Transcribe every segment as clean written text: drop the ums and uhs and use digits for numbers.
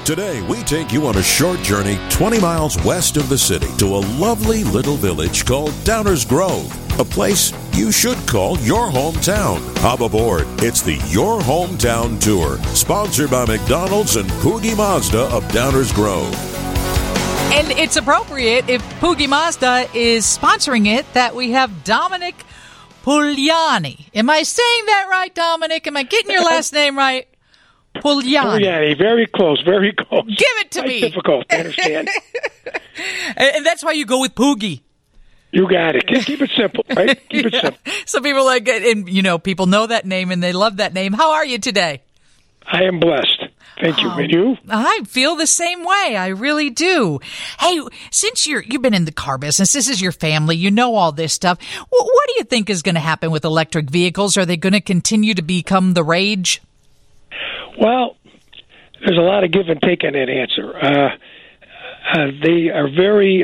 Today, we take you on a short journey 20 miles west of the city to a lovely little village called Downers Grove, a place you should call your hometown. Hop aboard. It's the Your Hometown Tour, sponsored by McDonald's and Poogie Mazda of Downers Grove. And it's appropriate, if Poogie Mazda is sponsoring it, that we have Dominic Pugliani. Am I saying that right, Dominic? Am I getting your last name right? Pugliani, very close, very close. Give it to me. Difficult to understand. And that's why you go with Poogie. You got it. Keep it simple, right? Keep it simple. Some people like it, and people know that name and they love that name. How are you today? I am blessed. Thank you. And you? I feel the same way. I really do. Hey, since you've been in the car business, this is your family, you know all this stuff. What do you think is going to happen with electric vehicles? Are they going to continue to become the rage? Well, there's a lot of give and take on that answer. They are very...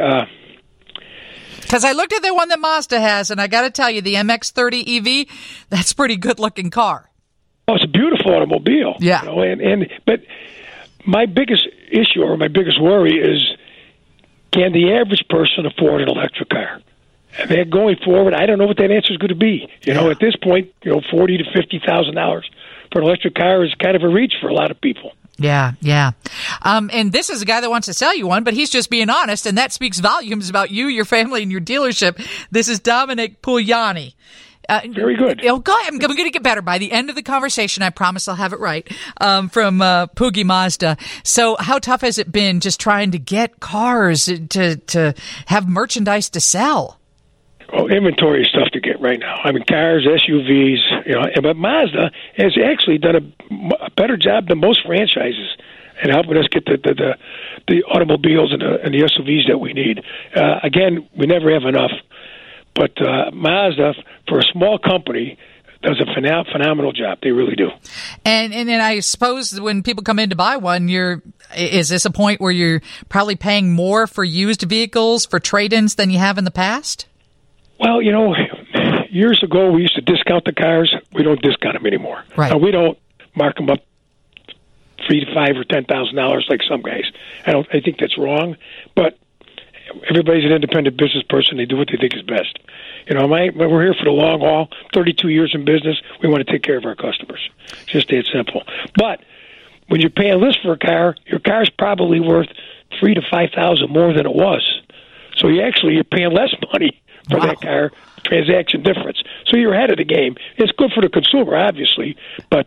Because I looked at the one that Mazda has, and I got to tell you, the MX-30 EV, that's a pretty good-looking car. Oh, it's a beautiful automobile. Yeah. But my biggest issue or my biggest worry is, can the average person afford an electric car? I mean, going forward, I don't know what that answer is going to be. At this point, $40,000 to $50,000 for an electric car is kind of a reach for a lot of people. Yeah. And this is a guy that wants to sell you one, but he's just being honest, and that speaks volumes about you, your family, and your dealership. This is Dominic Pugliani. Very good. Go ahead. I'm going to get better. By the end of the conversation, I promise I'll have it right, from Poogie Mazda. So how tough has it been just trying to get cars to have merchandise to sell? Oh, inventory is tough to get right now. I mean, cars, SUVs, but Mazda has actually done a better job than most franchises in helping us get the automobiles and the SUVs that we need. Again, we never have enough, but Mazda, for a small company, does a phenomenal job. They really do. And I suppose when people come in to buy one, is this a point where you're probably paying more for used vehicles, for trade-ins, than you have in the past? Well, years ago we used to discount the cars. We don't discount them anymore. Right. We don't mark them up $3,000 to $5,000 or $10,000 like some guys. I think that's wrong. But everybody's an independent business person. They do what they think is best. We're here for the long haul. 32 years in business. We want to take care of our customers. It's just that simple. But when you're paying list for a car, your car's probably worth $3,000 to $5,000 more than it was. So you're paying less money for that car, transaction difference. So you're ahead of the game. It's good for the consumer, obviously, but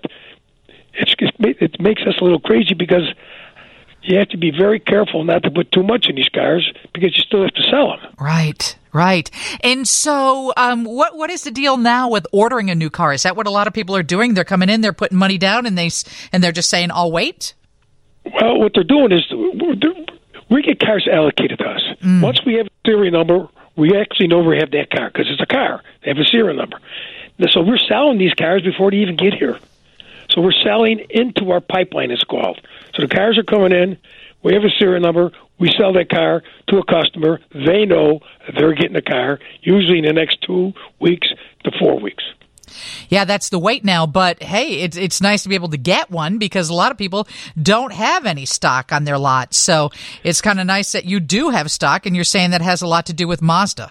it makes us a little crazy because you have to be very careful not to put too much in these cars because you still have to sell them. Right. And so what is the deal now with ordering a new car? Is that what a lot of people are doing? They're coming in, they're putting money down, and they're just saying, I'll wait? Well, what they're doing is we get cars allocated to us. Once we have a serial number, we actually know we have that car because it's a car. They have a serial number. So we're selling these cars before they even get here. So we're selling into our pipeline, it's called. So the cars are coming in. We have a serial number. We sell that car to a customer. They know they're getting a car, usually in the next 2 weeks to 4 weeks. Yeah, that's the wait now. But, hey, it's nice to be able to get one because a lot of people don't have any stock on their lot. So it's kind of nice that you do have stock, and you're saying that has a lot to do with Mazda.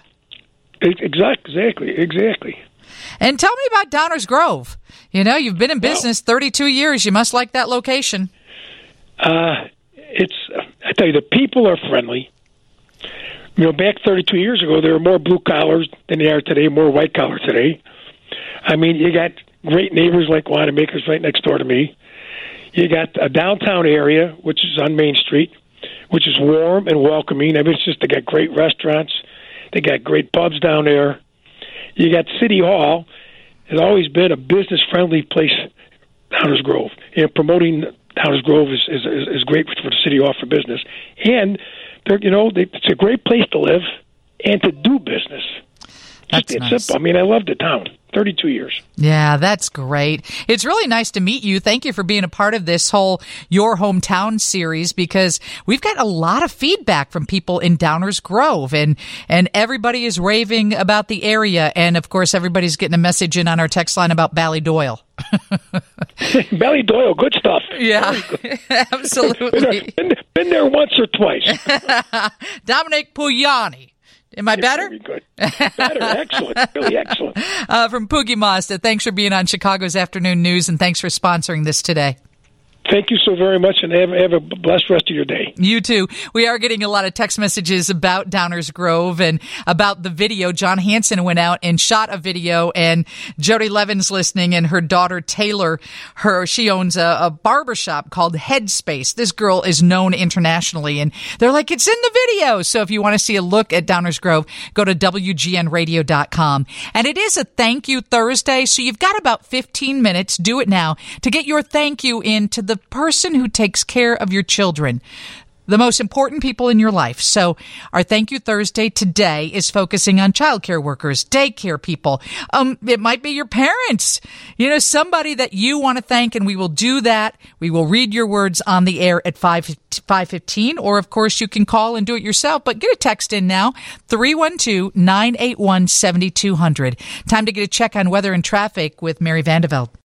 Exactly. And tell me about Downers Grove. You've been in business 32 years. You must like that location. I tell you, the people are friendly. Back 32 years ago, there were more blue collars than there are today, more white collar today. I mean, you got great neighbors like Wanamakers right next door to me. You got a downtown area, which is on Main Street, which is warm and welcoming. I mean, they got great restaurants. They got great pubs down there. You got City Hall. It's always been a business-friendly place, Downers Grove. Promoting Downers Grove is great for the City Hall for business. And, it's a great place to live and to do business. It's nice. Simple. I mean, I love the town. 32 years. Yeah, that's great. It's really nice to meet you. Thank you for being a part of this whole Your Hometown series because we've got a lot of feedback from people in Downers Grove and everybody is raving about the area. And of course, everybody's getting a message in on our text line about Ballydoyle. Belly Doyle, good stuff. Yeah, absolutely. Been there once or twice. Dominic Pugliani. Am I better? Very good. Better. Excellent. Really excellent. From Poogie Mazda, thanks for being on Chicago's Afternoon News, and thanks for sponsoring this today. Thank you so very much, and have a blessed rest of your day. You too. We are getting a lot of text messages about Downers Grove and about the video. John Hanson went out and shot a video, and Jody Levin's listening, and her daughter Taylor, she owns a barbershop called Headspace. This girl is known internationally, and they're like, it's in the video. So if you want to see a look at Downers Grove, go to WGNradio.com. And it is a Thank You Thursday, so you've got about 15 minutes, do it now, to get your thank you in to the person who takes care of your children, the most important people in your life. So our Thank You Thursday today is focusing on childcare workers, daycare people. It might be your parents, somebody that you want to thank, and we will do that. We will read your words on the air at 5:15, or of course you can call and do it yourself, but get a text in now, 312-981-7200. Time to get a check on weather and traffic with Mary Vandeveld.